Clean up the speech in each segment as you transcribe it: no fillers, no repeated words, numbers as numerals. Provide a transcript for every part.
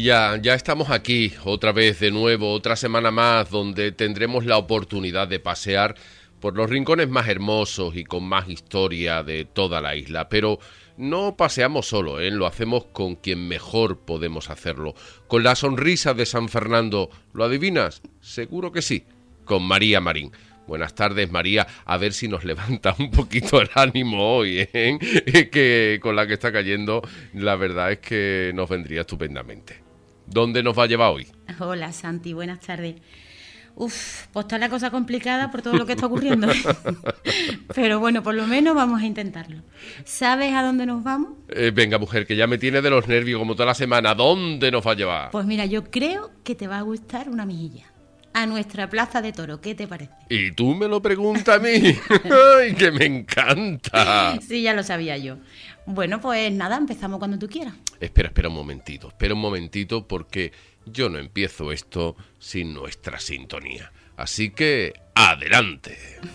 Y ya estamos aquí, otra vez de nuevo, otra semana más, donde tendremos la oportunidad de pasear por los rincones más hermosos y con más historia de toda la isla. Pero no paseamos solo, lo hacemos con quien mejor podemos hacerlo. Con la sonrisa de San Fernando, ¿lo adivinas? Seguro que sí, con María Marín. Buenas tardes, María. A ver si nos levanta un poquito el ánimo hoy, que con la que está cayendo, la verdad es que nos vendría estupendamente. ¿Dónde nos va a llevar hoy? Hola, Santi. Buenas tardes. Pues está la cosa complicada por todo lo que está ocurriendo. Pero bueno, por lo menos vamos a intentarlo. ¿Sabes a dónde nos vamos? Venga, mujer, que ya me tiene de los nervios como toda la semana. ¿Dónde nos va a llevar? Pues mira, yo creo que te va a gustar una mejilla. A nuestra plaza de toro, ¿qué te parece? ¿Y tú me lo preguntas a mí? ¡Ay, que me encanta! Sí, ya lo sabía yo. Bueno, pues nada, empezamos cuando tú quieras. Espera un momentito, porque yo no empiezo esto sin nuestra sintonía. Así que, ¡adelante!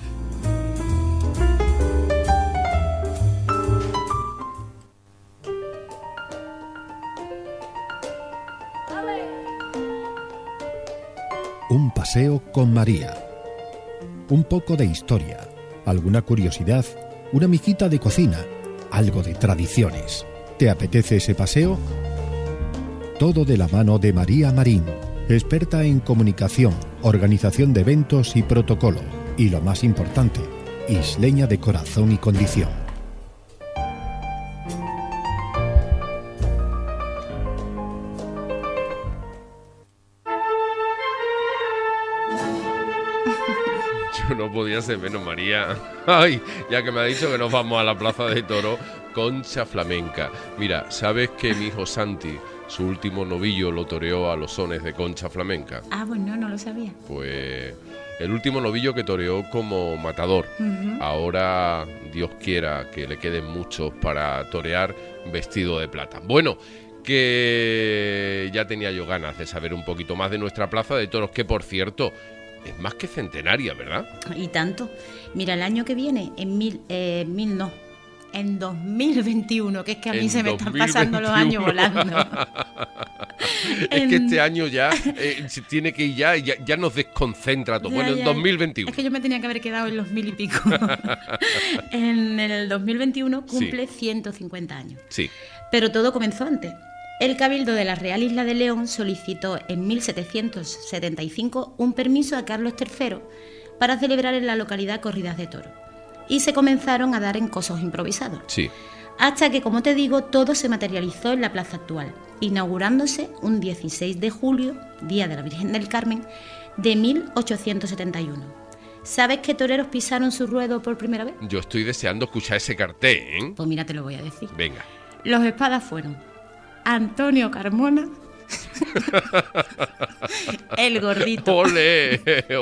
Un paseo con María. Un poco de historia, alguna curiosidad, una mijita de cocina, algo de tradiciones. ¿Te apetece ese paseo? Todo de la mano de María Marín, experta en comunicación, organización de eventos y protocolo. Y lo más importante, isleña de corazón y condición. No podía ser menos, María. Ay, ya que me ha dicho que nos vamos a la plaza de toro, Concha Flamenca. Mira, ¿sabes que mi hijo Santi, su último novillo, lo toreó a los sones de Concha Flamenca? Ah, pues no lo sabía. Pues el último novillo que toreó como matador. Ahora, Dios quiera que le queden muchos para torear vestido de plata. Bueno, que ya tenía yo ganas de saber un poquito más de nuestra plaza de toros, que por cierto es más que centenaria, ¿verdad? Y tanto. Mira, el año que viene, en 2021, que es que a mí se me están pasando los años volando. Es que este año ya se tiene que ir ya nos desconcentra todo. Bueno, en 2021. Es que yo me tenía que haber quedado en los 1000 y pico. En el 2021 cumple 150 años. Sí. Pero todo comenzó antes. El Cabildo de la Real Isla de León solicitó en 1775 un permiso a Carlos III para celebrar en la localidad corridas de toros. Y se comenzaron a dar encosos improvisados. Sí. Hasta que, como te digo, todo se materializó en la plaza actual, inaugurándose un 16 de julio, Día de la Virgen del Carmen, de 1871. ¿Sabes qué toreros pisaron su ruedo por primera vez? Yo estoy deseando escuchar ese cartel, ¿eh? Pues mira, te lo voy a decir. Venga. Los espadas fueron Antonio Carmona, el Gordito, ¡Ole!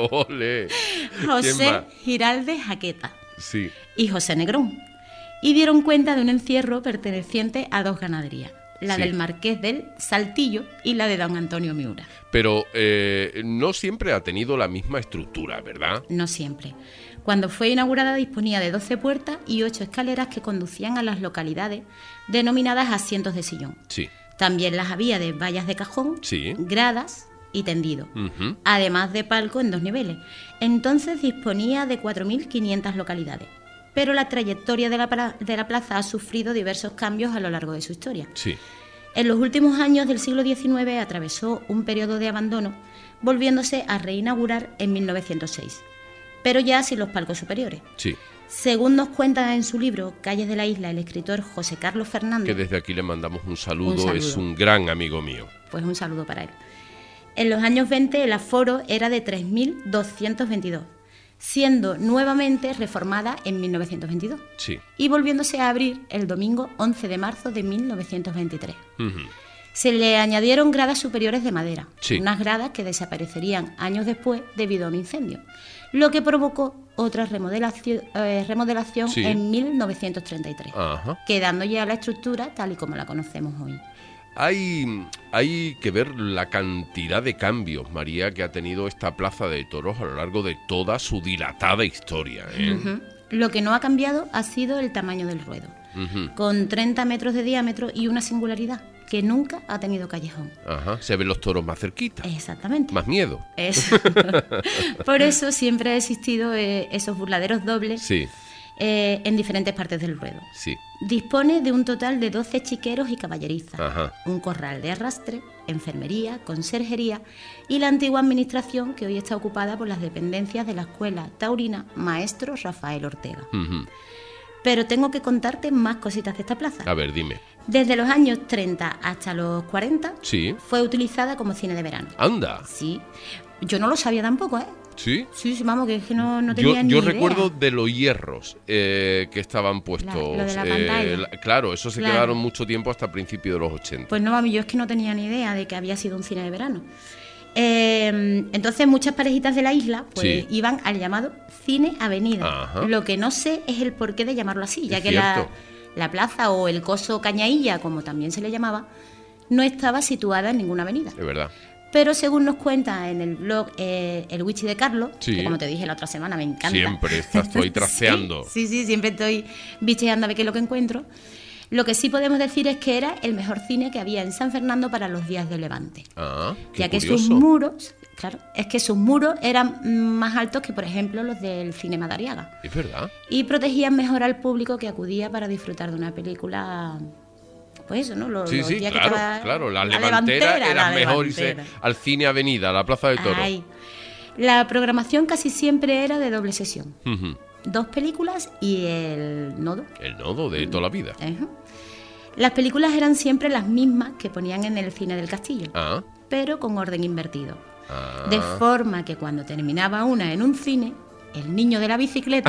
José Giralde Jaqueta, sí, y José Negrón. Y dieron cuenta de un encierro perteneciente a dos ganaderías, la del Marqués del Saltillo y la de don Antonio Miura. Pero no siempre ha tenido la misma estructura, ¿verdad? No siempre. Cuando fue inaugurada disponía de 12 puertas y 8 escaleras que conducían a las localidades denominadas asientos de sillón. Sí. También las había de vallas de cajón, gradas y tendido, además de palco en 2 niveles. Entonces disponía de 4.500 localidades. Pero la trayectoria de la plaza ha sufrido diversos cambios a lo largo de su historia. Sí. En los últimos años del siglo XIX atravesó un periodo de abandono, volviéndose a reinaugurar en 1906, pero ya sin los palcos superiores. Sí. Según nos cuenta en su libro Calles de la Isla el escritor José Carlos Fernández, que desde aquí le mandamos un saludo, es un gran amigo mío. Pues un saludo para él. En los años 20 el aforo era de 3.222, siendo nuevamente reformada en 1922 y volviéndose a abrir el domingo 11 de marzo de 1923. Se le añadieron gradas superiores de madera, unas gradas que desaparecerían años después debido a un incendio, lo que provocó otra remodelación en 1933, quedando ya la estructura tal y como la conocemos hoy. Hay que ver la cantidad de cambios, María, que ha tenido esta plaza de toros a lo largo de toda su dilatada historia, ¿eh? Lo que no ha cambiado ha sido el tamaño del ruedo, con 30 metros de diámetro y una singularidad, que nunca ha tenido callejón. Ajá, se ven los toros más cerquita. Exactamente. Más miedo. Por eso siempre ha existido esos burladeros dobles. Sí. En diferentes partes del ruedo. Sí. Dispone de un total de 12 chiqueros y caballerizas, Ajá. un corral de arrastre, enfermería, conserjería y la antigua administración que hoy está ocupada por las dependencias de la Escuela Taurina Maestro Rafael Ortega. Uh-huh. Pero tengo que contarte más cositas de esta plaza. A ver, dime. Desde los años 30 hasta los 40 Sí. fue utilizada como cine de verano. Anda. Sí. Yo no lo sabía tampoco, ¿eh? ¿Sí? Sí, vamos, que es que no tenía ni idea. Yo recuerdo de los hierros que estaban puestos. Lo de la pantalla. Claro, eso se quedaron mucho tiempo hasta principios de los 80. Pues no, mami, yo es que no tenía ni idea de que había sido un cine de verano. Entonces muchas parejitas de la isla pues iban al llamado Cine Avenida. Ajá. Lo que no sé es el porqué de llamarlo así, ya es que la plaza o el coso Cañailla, como también se le llamaba, no estaba situada en ninguna avenida. Es verdad. Pero según nos cuenta en el blog El Wichi de Carlos, que como te dije la otra semana me encanta. Siempre estás tú ahí trasteando. sí, siempre estoy bicheando a ver qué es lo que encuentro. Lo que sí podemos decir es que era el mejor cine que había en San Fernando para los días de Levante. Qué ya que curioso. sus muros, claro, es que sus muros eran más altos que, por ejemplo, los del Cine Madariaga. Es verdad. Y protegían mejor al público que acudía para disfrutar de una película. Pues eso, ¿no? Los días que estaba claro, la levantera era mejor irse al Cine Avenida, a la Plaza de Toros. La programación casi siempre era de doble sesión. Uh-huh. 2 películas y el nodo. El nodo de toda la vida. Uh-huh. Las películas eran siempre las mismas que ponían en el Cine del Castillo, pero con orden invertido. De forma que cuando terminaba una en un cine, el niño de la bicicleta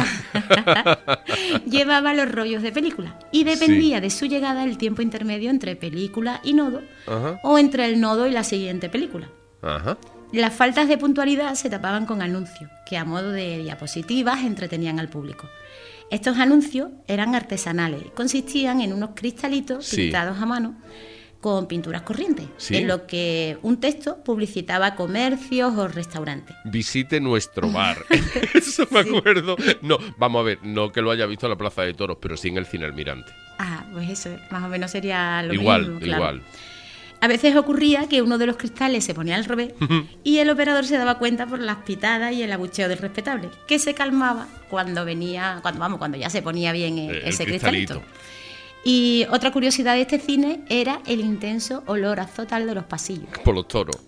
llevaba los rollos de película y dependía de su llegada el tiempo intermedio entre película y nodo o entre el nodo y la siguiente película. Las faltas de puntualidad se tapaban con anuncios que a modo de diapositivas entretenían al público. Estos anuncios eran artesanales, consistían en unos cristalitos pintados a mano con pinturas corrientes, en lo que un texto publicitaba comercios o restaurantes. Visite nuestro bar. Eso me acuerdo. No, vamos a ver, no que lo haya visto en la Plaza de Toros, pero sí en el Cine Almirante. Pues eso, más o menos sería lo mismo. Claro. Igual. A veces ocurría que uno de los cristales se ponía al revés y el operador se daba cuenta por las pitadas y el abucheo del respetable, que se calmaba cuando ya se ponía bien ese cristalito. Y otra curiosidad de este cine era el intenso olor azotal de los pasillos. Por los toros.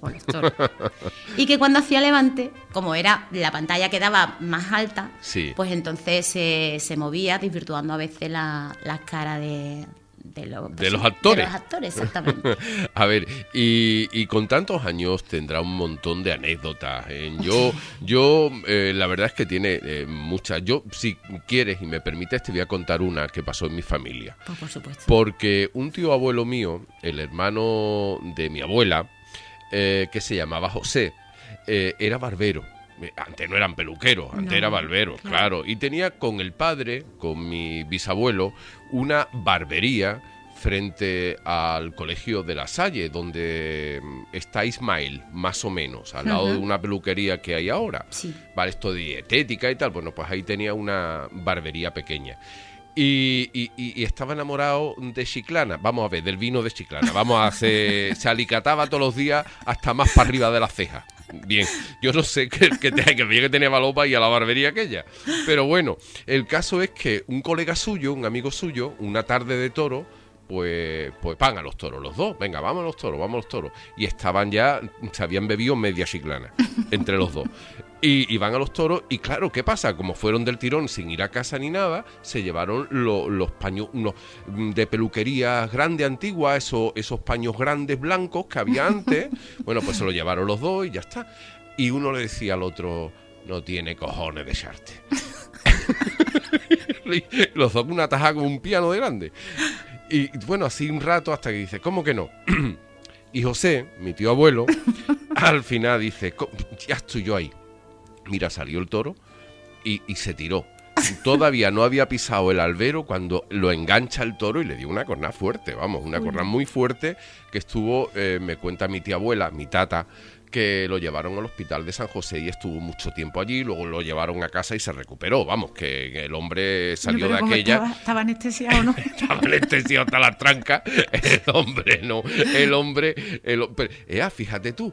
Y que cuando hacía levante, como era la pantalla quedaba más alta, pues entonces se movía, desvirtuando a veces las caras de los actores. De los actores, exactamente. A ver, y con tantos años tendrá un montón de anécdotas. Yo la verdad es que tiene muchas. Yo, si quieres y me permites, te voy a contar una que pasó en mi familia. Pues por supuesto. Porque un tío abuelo mío, el hermano de mi abuela, que se llamaba José, era barbero. Antes no eran peluqueros, antes era barbero, claro. Y tenía con el padre, con mi bisabuelo, una barbería frente al colegio de La Salle, donde está Ismael, más o menos, al lado de una peluquería que hay ahora. Vale, esto de dietética y tal. Bueno, pues ahí tenía una barbería pequeña. Y estaba enamorado de Chiclana. Vamos a ver, del vino de Chiclana. Se alicataba todos los días hasta más para arriba de las cejas. Bien, yo no sé que tenía Balopa y a la barbería aquella. Pero bueno, el caso es que un colega suyo, un amigo suyo, una tarde de toro, pues van a los toros los dos. Venga, vamos a los toros. Y estaban ya, se habían bebido media Chiclana entre los dos. Y van a los toros y claro, ¿qué pasa? Como fueron del tirón sin ir a casa ni nada, se llevaron los paños de peluquería grande, antigua, esos paños grandes blancos que había antes. Bueno, pues se los llevaron los dos y ya está. Y uno le decía al otro, no tiene cojones de echarte. Los dos con una tajada como un piano de grande. Y bueno, así un rato hasta que dice, ¿cómo que no? Y José, mi tío abuelo, al final dice, ya estoy yo ahí. Mira, salió el toro y se tiró. Todavía no había pisado el albero cuando lo engancha el toro y le dio una cornada fuerte, una cornada muy fuerte que estuvo, me cuenta mi tía abuela, mi tata, que lo llevaron al hospital de San José y estuvo mucho tiempo allí, luego lo llevaron a casa y se recuperó, vamos, que el hombre salió de aquella... Estaba anestesiado, ¿no? Estaba anestesiado hasta las trancas, el hombre, fíjate tú,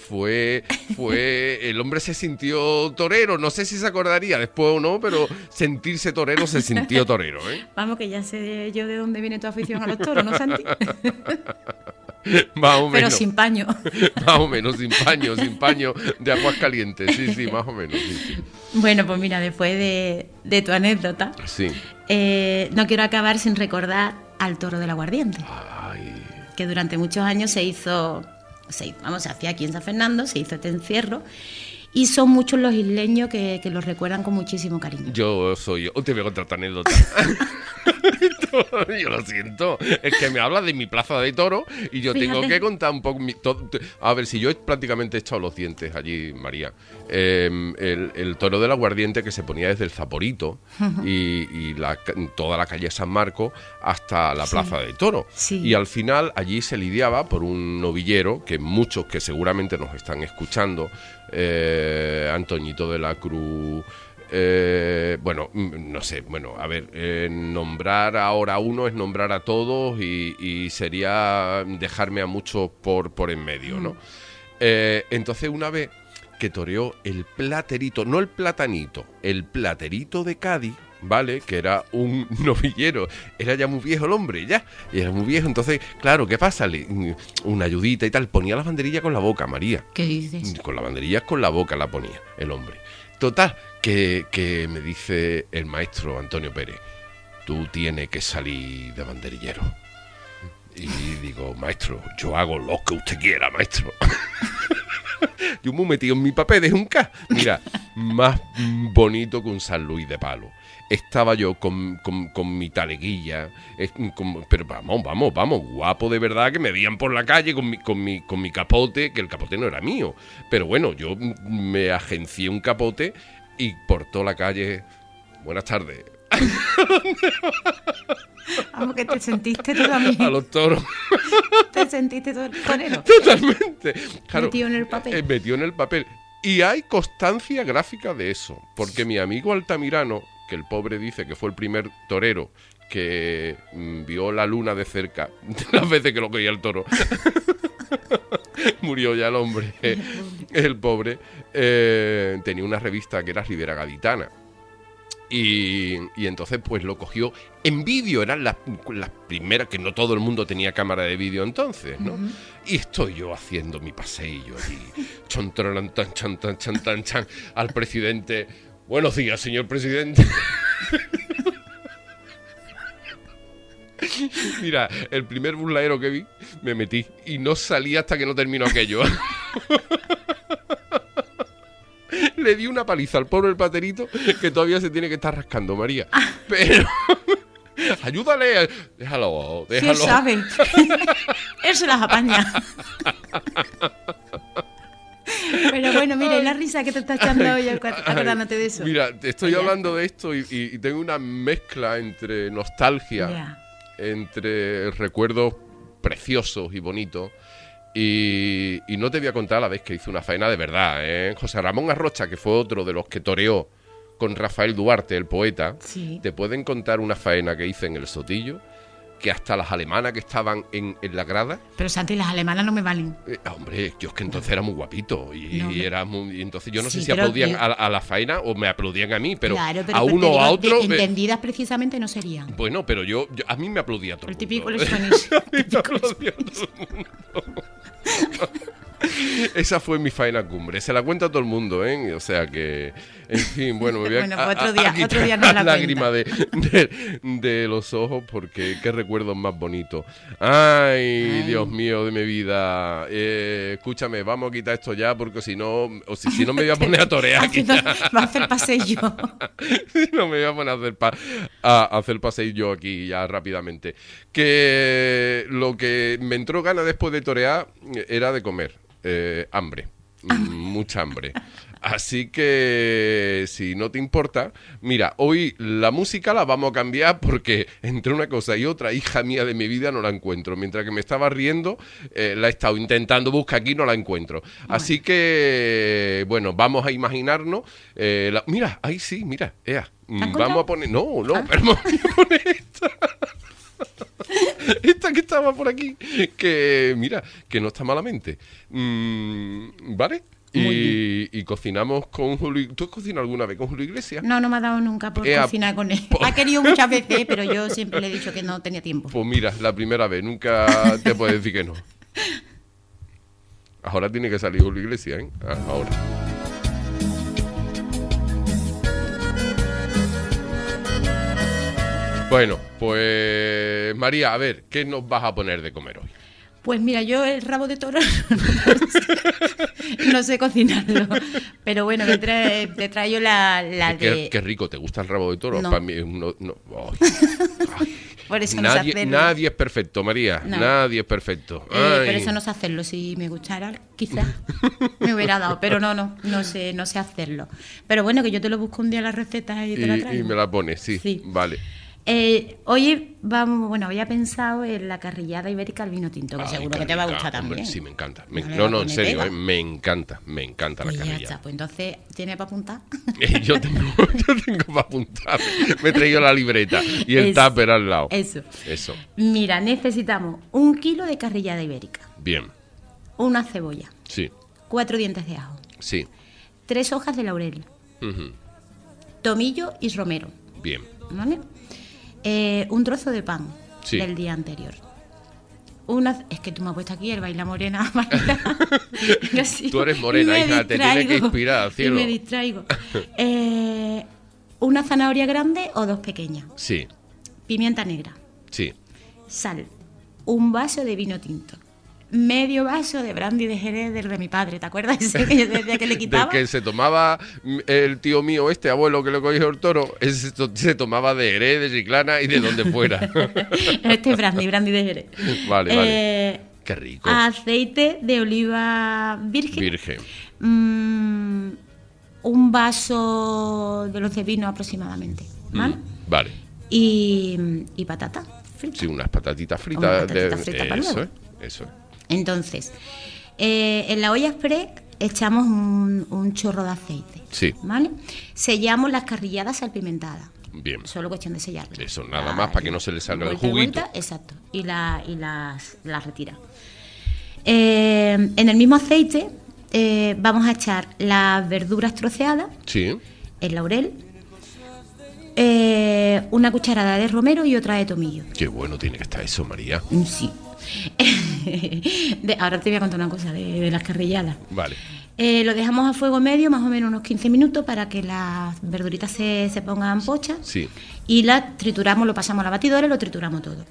el hombre se sintió torero, no sé si se acordaría después o no, pero sentirse torero se sintió torero, ¿eh? Vamos, que ya sé yo de dónde viene tu afición a los toros, ¿no, Santi? Más o menos. Pero sin paño. Más o menos, sin paño de aguas calientes, sí, más o menos. Sí. Bueno, pues mira, después de tu anécdota, sí. No quiero acabar sin recordar al toro del aguardiente. Ay. Que durante muchos años se hacía aquí en San Fernando, se hizo este encierro. Y son muchos los isleños que los recuerdan con muchísimo cariño. Yo te voy a contar tu anécdota. Yo lo siento. Es que me hablas de mi plaza de toro y yo tengo que contar un poco... A ver, si yo prácticamente he echado los dientes allí, María. El toro del aguardiente que se ponía desde el Zaporito y toda la calle San Marcos hasta la plaza de toro. Sí. Y al final allí se lidiaba por un novillero que muchos que seguramente nos están escuchando... Antoñito de la Cruz, nombrar ahora a uno es nombrar a todos y sería dejarme a muchos por en medio, ¿no? Entonces una vez que toreó el platerito, no el platanito, el platerito de Cádiz, ¿vale? Que era un novillero, era ya muy viejo el hombre, y era muy viejo, entonces, claro, ¿qué pasa? Una ayudita y tal, ponía la banderilla con la boca, María. ¿Qué dices? Con la banderilla con la boca la ponía el hombre. Total, que me dice el maestro Antonio Pérez, tú tienes que salir de banderillero. Y digo, maestro, yo hago lo que usted quiera, maestro. Yo me he metido en mi papel de Junca. Mira, más bonito que un San Luis de palo. Estaba yo con mi taleguilla, pero vamos, guapo de verdad, que me veían por la calle con mi capote, que el capote no era mío. Pero bueno, yo me agencié un capote y por toda la calle, buenas tardes. Vamos, que te sentiste tú también. A los toros. ¿Te sentiste torero? Totalmente. Claro, metido en el papel. Metido en el papel. Y hay constancia gráfica de eso, porque mi amigo Altamirano, que el pobre dice que fue el primer torero que vio la luna de cerca de las veces que lo cogía el toro. Murió ya el hombre, el pobre. Tenía una revista que era Ribera Gaditana. Y entonces pues lo cogió en vídeo, eran las primeras, que no todo el mundo tenía cámara de vídeo entonces, ¿no? Uh-huh. Y estoy yo haciendo mi paseillo allí, chan, al presidente. Buenos días, señor presidente. Mira, el primer burlaero que vi, me metí y no salí hasta que no terminó aquello. Le di una paliza al pobre el paterito que todavía se tiene que estar rascando, María. Pero... ayúdale. Déjalo. Sí, él sabe. Él se las apaña. Pero bueno, mira, y la risa que te estás echando hoy acordándote de eso. Mira, te estoy hablando de esto y tengo una mezcla entre nostalgia, entre recuerdos preciosos y bonitos. Y no te voy a contar la vez que hice una faena de verdad, ¿eh? José Ramón Arrocha, que fue otro de los que toreó con Rafael Duarte, el poeta, sí. Te pueden contar una faena que hice en el Sotillo, que hasta las alemanas que estaban en la grada... Pero Santi, las alemanas no me valen. Hombre, yo es que entonces era muy guapito y entonces yo no sé si aplaudían a la faena o me aplaudían a mí, pero, claro, a uno o a otro... Entendidas precisamente no serían. Bueno, pero yo a mí me aplaudía todo el mundo. El típico lechonis. Me aplaudía todo el mundo. Esa fue mi faena cumbre. Se la cuenta a todo el mundo, ¿eh? O sea que, en fin, bueno, me voy a quitar otro día no la lágrima de los ojos porque qué recuerdos más bonitos. Ay, Dios mío de mi vida. Escúchame, vamos a quitar esto ya porque si no me voy a poner a torear aquí. Va a hacer paseillo. Si no me voy a poner a hacer paseillo aquí ya rápidamente. Que lo que me entró ganas después de torear era de comer. Hambre, mucha hambre. Así que, si no te importa, mira, hoy la música la vamos a cambiar porque entre una cosa y otra, hija mía de mi vida, no la encuentro. Mientras que me estaba riendo, la he estado intentando buscar aquí, no la encuentro. Así que, bueno, vamos a imaginarnos. Mira, ahí sí, mira, vamos a poner... No, pero vamos a poner esta. Esta que estaba por aquí, que mira, que no está malamente. ¿Vale? Y cocinamos con Julio. ¿Tú has cocinado alguna vez con Julio Iglesias? No me ha dado nunca por cocinar con él. Ha querido muchas veces, pero yo siempre le he dicho que no tenía tiempo. Pues mira, la primera vez, nunca te puedo decir que no. Ahora tiene que salir Julio Iglesias, ¿eh? Ahora. Bueno, pues María, a ver, ¿qué nos vas a poner de comer hoy? Pues mira, yo el rabo de toro no sé cocinarlo, pero bueno, te traigo la de... Qué rico, ¿te gusta el rabo de toro? No. Para mí, no. Ay. Por eso no sé hacerlo. Nadie es perfecto, María, nadie es perfecto. Pero eso no sé hacerlo, si me gustara quizás me hubiera dado, pero no sé hacerlo. Pero bueno, que yo te lo busco un día las recetas y te la traigo. Y me la pones, sí. Vale. Hoy había pensado en la carrillada ibérica al vino tinto, que seguro que te va a gustar también. Hombre, sí, me encanta. En serio, me encanta pues la carrillada. Ya está, pues entonces, ¿tiene para apuntar? Yo tengo para apuntar. Me he traído la libreta y el tupper al lado. Eso. Mira, necesitamos 1 kilo de carrillada ibérica. Bien. Una cebolla. Sí. 4 dientes de ajo. Sí. 3 hojas de laurel. Uh-huh. Tomillo y romero. Bien. ¿Vale? Un trozo de pan del día anterior. Es que tú me has puesto aquí el baila morena. Tú eres morena, hija, te tienes que inspirar, cielo. Y me distraigo. Una zanahoria grande o 2 pequeñas. Sí. Pimienta negra. Sí. Sal. Un vaso de vino tinto. Medio vaso de brandy de Jerez de mi padre, ¿te acuerdas? Ese que yo decía que le quitaba. Del que se tomaba el tío mío, abuelo que le cogió el toro, ese se tomaba de Jerez, de Chiclana y de donde fuera. Este es brandy de Jerez. Vale. Qué rico. Aceite de oliva virgen. Un vaso de los de vino aproximadamente, ¿vale? Vale. Y patata frita. Sí, unas patatitas fritas. Eso es. Entonces, en la olla express echamos un chorro de aceite. Sí. ¿Vale? Sellamos las carrilladas salpimentadas. Bien. Solo cuestión de sellarlas. Eso, nada más para que no se le salga el juguito. Exacto. Y las retira. En el mismo aceite vamos a echar las verduras troceadas. Sí. El laurel. Una cucharada de romero y otra de tomillo. Qué bueno tiene que estar eso, María. Sí. Ahora te voy a contar una cosa de las carrilladas. Vale. Lo dejamos a fuego medio, más o menos unos 15 minutos, para que las verduritas se pongan pochas. Sí. Y las trituramos, lo pasamos a la batidora y lo trituramos todo.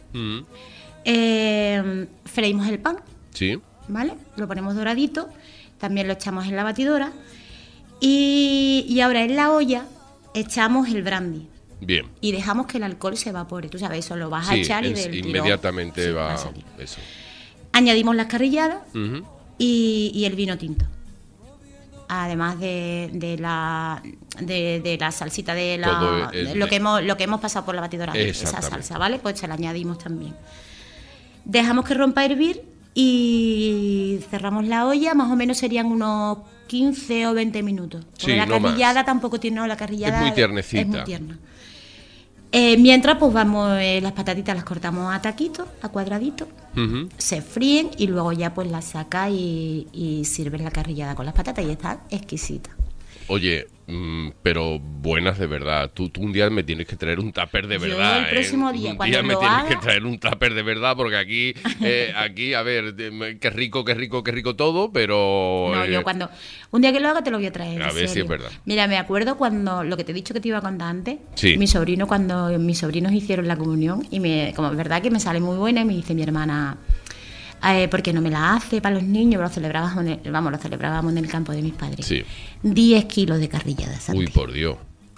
Freímos el pan. Sí. ¿Vale? Lo ponemos doradito. También lo echamos en la batidora. Y ahora en la olla echamos el brandy. Bien. Y dejamos que el alcohol se evapore. Tú sabes, eso lo vas a echar y del inmediatamente tirón, va a salir. Eso. Añadimos las carrilladas y el vino tinto. Además de la salsita de lo que hemos pasado por la batidora, esa salsa, ¿vale? Pues se la añadimos también. Dejamos que rompa a hervir y cerramos la olla. Más o menos serían unos 15 o 20 minutos. Porque la carrillada tampoco tiene, la carrillada es muy tiernecita. Es muy tierna. Mientras, pues las patatitas las cortamos a taquitos, a cuadraditos, se fríen y luego ya pues las sacas y sirves la carrillada con las patatas y está exquisita. Oye, pero buenas de verdad. Tú un día me tienes que traer un tupper de verdad. El próximo día, cuando lo haga... me tienes que traer un tupper de verdad, porque aquí, a ver, qué rico todo, pero... No, yo cuando... Un día que lo haga te lo voy a traer. A ver si es verdad. Mira, me acuerdo cuando... Lo que te he dicho que te iba a contar antes. Sí. Cuando mis sobrinos hicieron la comunión, y como es verdad que me sale muy buena, y me dice mi hermana... ¿por qué no me la hace para los niños? Lo celebrábamos en el campo de mis padres. Sí. 10 kilos de carrillada. Uy, por Dios.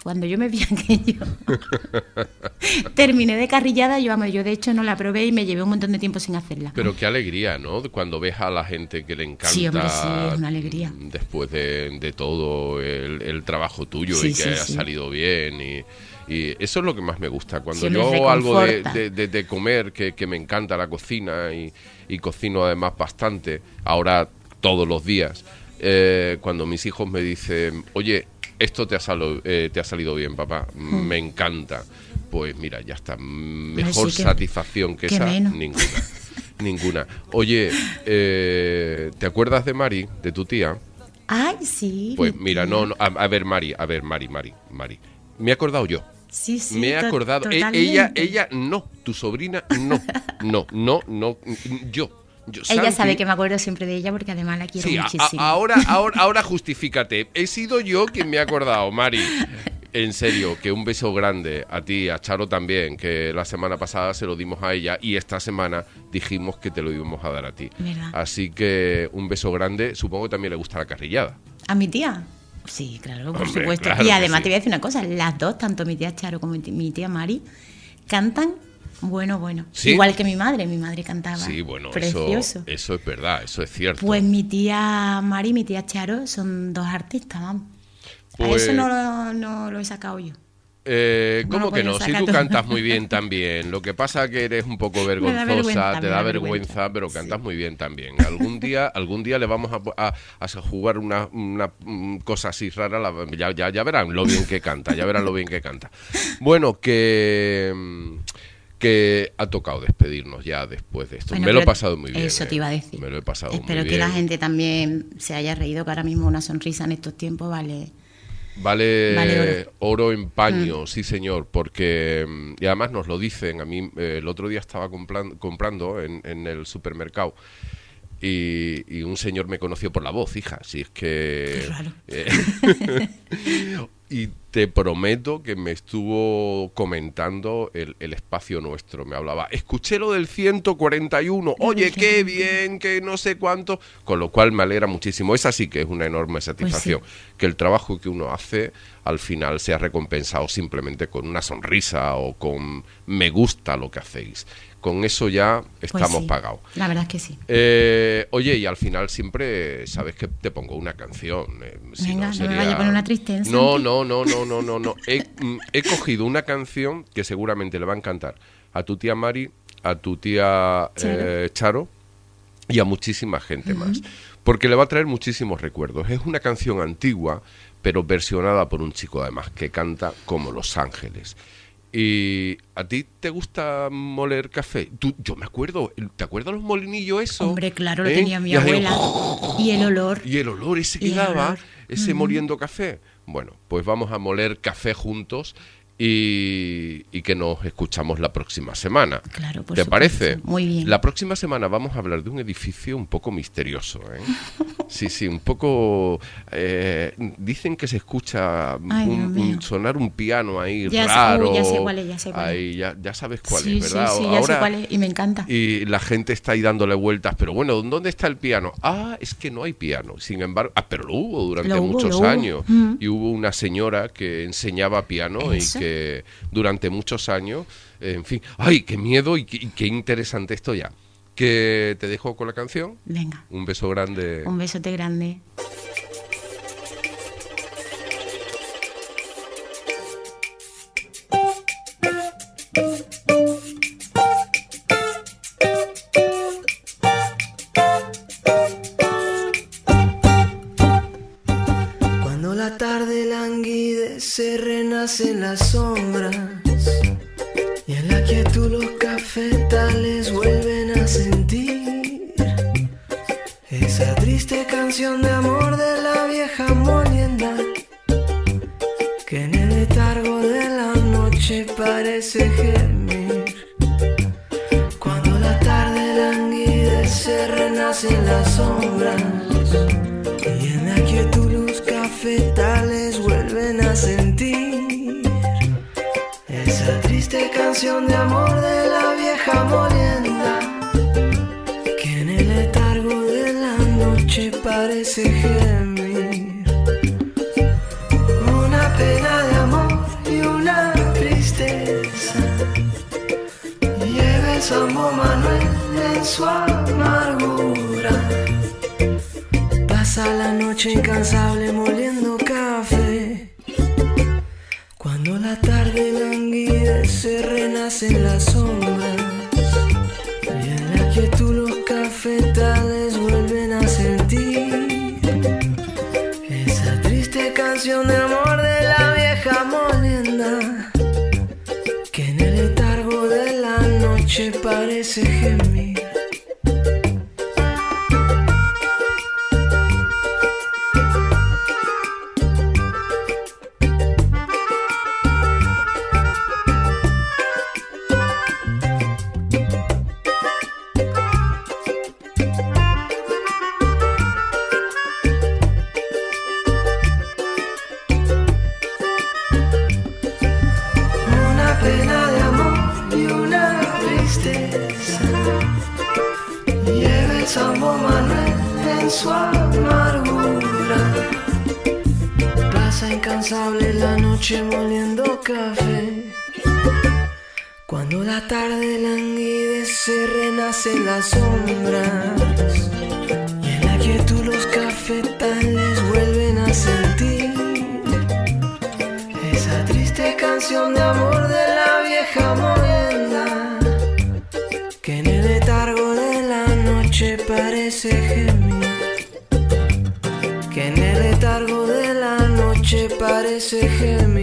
Cuando yo me vi aquello, terminé de carrillada. Yo de hecho no la probé y me llevé un montón de tiempo sin hacerla. Pero qué alegría, ¿no? Cuando ves a la gente que le encanta. Sí, hombre, sí, es una alegría. Después de todo el trabajo tuyo y que haya salido bien. Y eso es lo que más me gusta. Cuando yo hago algo de comer, que me encanta la cocina y cocino además bastante, ahora todos los días, cuando mis hijos me dicen, oye, esto te ha salido bien, papá, me encanta, pues mira, ya está, mejor satisfacción que esa, menos. Ninguna. Oye, ¿te acuerdas de Mari, de tu tía? Ay, sí. Pues mira, a ver, Mari, me he acordado yo. Sí, me he acordado. Ella no, tu sobrina no, yo. Ella sabe que me acuerdo siempre de ella porque además la quiero muchísimo. Ahora justifícate. He sido yo quien me ha acordado, Mari. En serio, que un beso grande a ti, a Charo también, que la semana pasada se lo dimos a ella y esta semana dijimos que te lo íbamos a dar a ti. ¿Verdad? Así que un beso grande. Supongo que también le gusta la carrillada. ¿A mi tía? Sí, claro, por supuesto. Claro, y además te voy a decir una cosa, las dos, tanto mi tía Charo como mi tía Mari, cantan bueno. ¿Sí? Igual que mi madre cantaba. Sí, bueno, precioso. Eso es verdad, eso es cierto. Pues mi tía Mari y mi tía Charo son dos artistas, vamos. Pues, a eso no lo he sacado yo. ¿Cómo que no? Si tú cantas muy bien también. Lo que pasa que eres un poco vergonzosa, te da vergüenza, pero cantas muy bien también. Algún día le vamos a jugar una cosa así rara. Ya verán lo bien que canta, Bueno, que ha tocado despedirnos ya después de esto. Bueno, me lo he pasado muy bien. Eso te iba a decir. Me lo he pasado muy bien. Espero que la gente también se haya reído, que ahora mismo una sonrisa en estos tiempos vale oro en paño, sí señor, porque y además nos lo dicen. A mí el otro día estaba comprando en el supermercado y un señor me conoció por la voz, hija, si es que... Qué raro. Y te prometo que me estuvo comentando el espacio nuestro, me hablaba, escuché lo del 141, oye, qué bien, que no sé cuánto, con lo cual me alegra muchísimo. Esa sí que es una enorme satisfacción, pues sí, que el trabajo que uno hace al final sea recompensado simplemente con una sonrisa o con me gusta lo que hacéis. Con eso ya estamos pues sí, pagados. La verdad es que sí. Oye, y al final siempre sabes que te pongo una canción. Venga, no me vaya a poner una tristeza. No. He cogido una canción que seguramente le va a encantar a tu tía Mari, a tu tía Charo y a muchísima gente más. Porque le va a traer muchísimos recuerdos. Es una canción antigua, pero versionada por un chico además que canta como Los Ángeles. ¿Y a ti te gusta moler café? Yo me acuerdo, ¿te acuerdas los molinillos eso? Hombre, claro, lo tenía mi abuela. Y el olor. Y el olor ese que daba, ese moliendo café. Bueno, pues vamos a moler café juntos y que nos escuchamos la próxima semana. Claro, por ¿Te supuesto. parece? Muy bien. La próxima semana vamos a hablar de un edificio un poco misterioso, ¿eh? Sí, un poco... dicen que se escucha sonar un piano ahí raro. Ya sé cuál es. Ahí, ya sabes cuál es, ¿verdad? Sí, ya sé cuál es y me encanta. Y la gente está ahí dándole vueltas, pero bueno, ¿dónde está el piano? Es que no hay piano. Sin embargo, pero lo hubo durante muchos años. Y hubo una señora que enseñaba piano y que durante muchos años, en fin, ¡ay, qué miedo y qué interesante esto ya! Que te dejo con la canción. Venga. Un beso grande. Un besote grande. Cuando la tarde languidece, renacen las sombras y en la quietud los cafetales vuelven a sentir esa triste canción de amor de la vieja molienda que en el letargo de la noche parece gemir. Cuando la tarde languidece, renacen las sombras y en la quietud los cafetales vuelven a sentir esa triste canción de amor de la vieja molienda que en el letargo de la noche parece gemir. Una pena de amor Lleva el Sambo Manuel en su amargura. Pasa la noche incansable moliendo café. Cuando la tarde languidece renacen las sombras. Y en la quietud los cafetales vuelven a sentir esa triste canción de amor de la vieja molienda, que en el letargo de la noche parece gemir. Su amargura pasa incansable la noche moliendo café. Cuando la tarde languidece renacen las sombras. Y en la quietud los cafetales vuelven a sentir esa triste canción de amor de la vieja molienda, que en el letargo de la noche parece gemir. Que en el letargo de la noche parece gemir.